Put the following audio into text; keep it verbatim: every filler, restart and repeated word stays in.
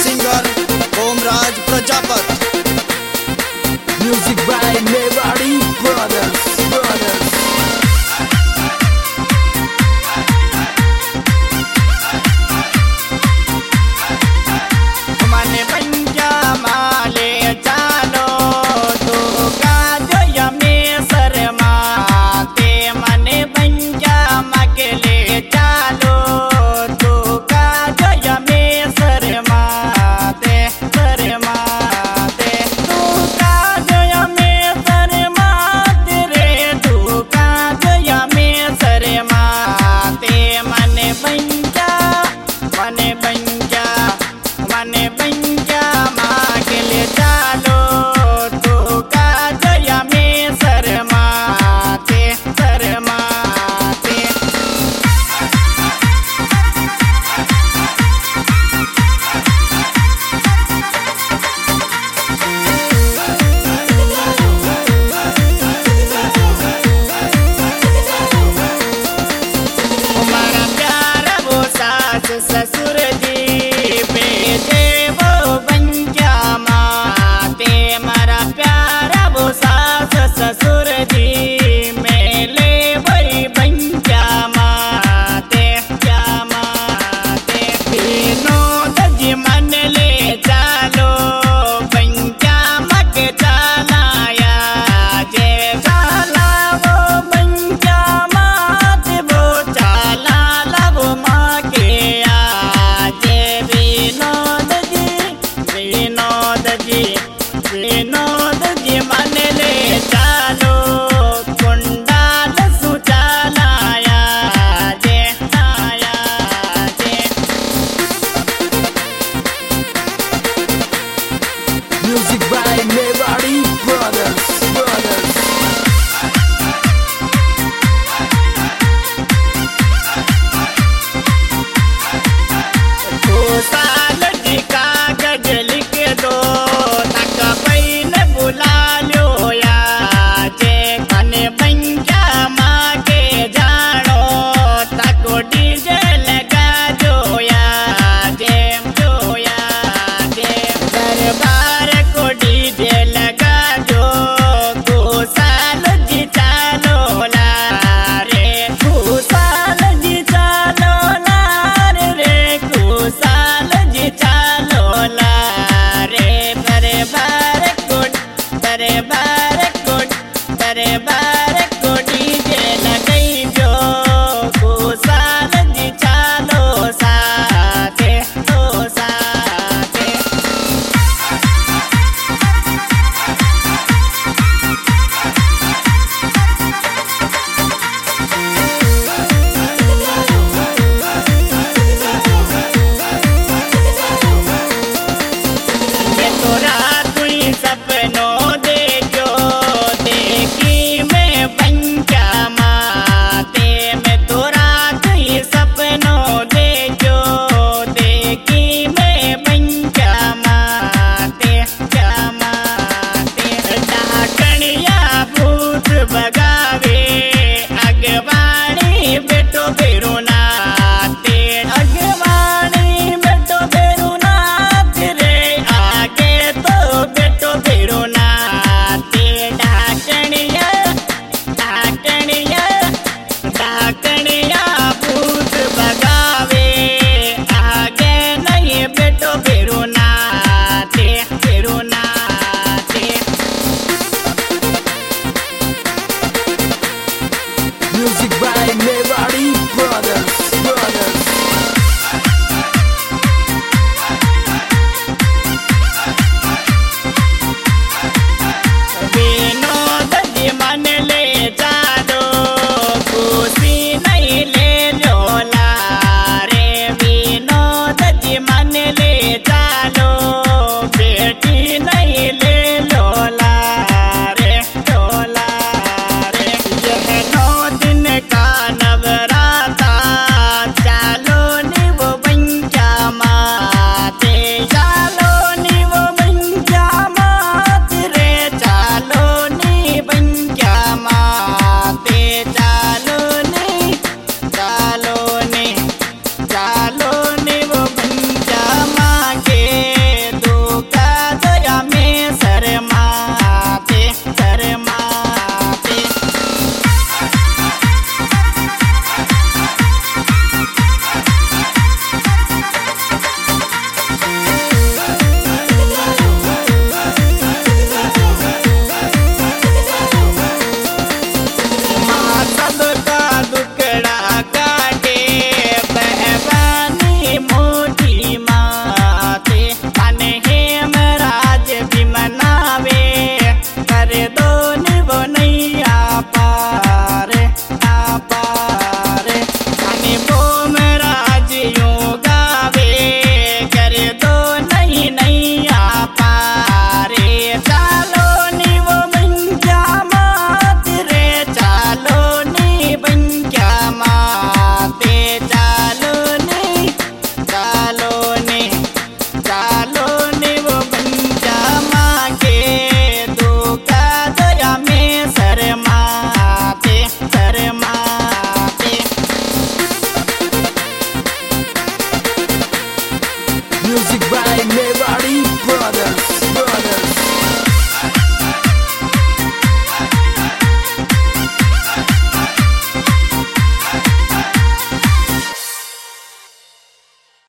Singer Omraj Prajapat. Music by Mewari Brothers, Brothers. मन पंजा माले चालो तो काज यमे शर्माते मन पंजा मगले चालो तो काज यमे शर्माते शर्माते तू काज यमे शर्माते रे तू काज यमे शर्माते मन पंजा मन पंजा मन पंजा मागले चालो तो काज यमे शर्माते शर्माते हमारा प्यारा वो सास ससुर जी बेटे वो पंजा माते मारा प्यारा वो सास ससुर जी मेले वही पंजा माते क्या माते विनोद जी मन ले चालो पंजा मक चलाया जे चाला वो पंजा मात वो चाला लब माँ के आ Music by Mewari